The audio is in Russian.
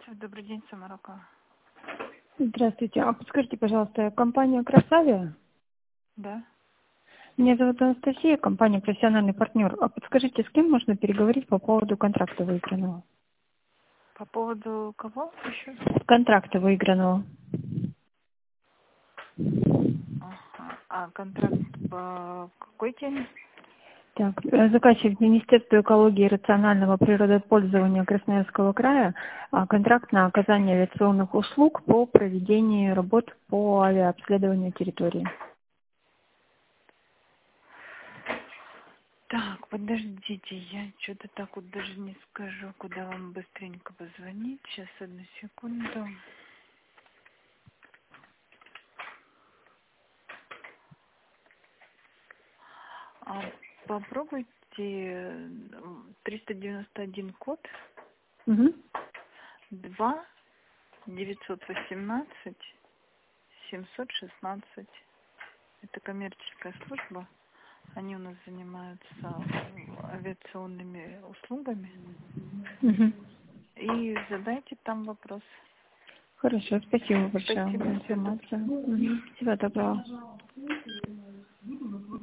Румянцев, добрый день, Самарока. Здравствуйте. А подскажите, пожалуйста, компания «Красавия»? Да. Меня зовут Анастасия, компания «Профессиональный партнер». А подскажите, с кем можно переговорить по поводу контракта выигранного? По поводу кого еще? Контракта выигранного. Ага. А контракт по какой теме? Так, заказчик Министерство экологии и рационального природопользования Красноярского края, контракт на оказание авиационных услуг по проведению работ по авиаобследованию территории. Так, подождите, я что-то так вот даже не скажу, куда вам быстренько позвонить. Сейчас, одну секунду. Попробуйте 391 код Угу. 2 918 716. Это коммерческая служба. Они у нас занимаются авиационными услугами. Угу. И задайте там вопрос. Хорошо, спасибо большое Спасибо, за всего доброго. информацию. Всего доброго.